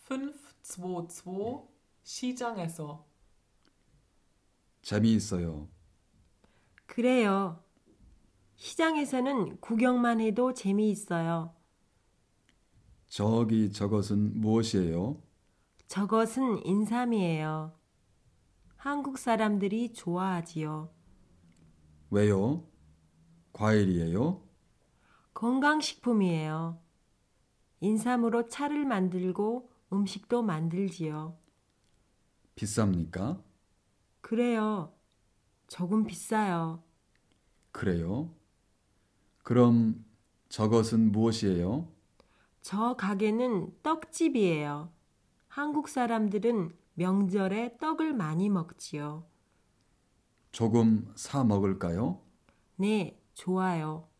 522 시장에서. 재미있어요. 그래요. 시장에서는 구경만 해도 재미있어요. 저것은 무엇이에요? 저것은 인삼이에요. 한국 사람들이 좋아하지요. 왜요? 과일이에요? 건강식품이에요. 인삼으로 차를 만들고 음식도 만들지요. 비쌉니까? 그래요. 조금 비싸요. 그래요? 그럼 저것은 무엇이에요? 저 가게는 떡집이에요. 한국 사람들은 명절에 떡을 많이 먹지요. 조금 사 먹을까요? 네, 좋아요.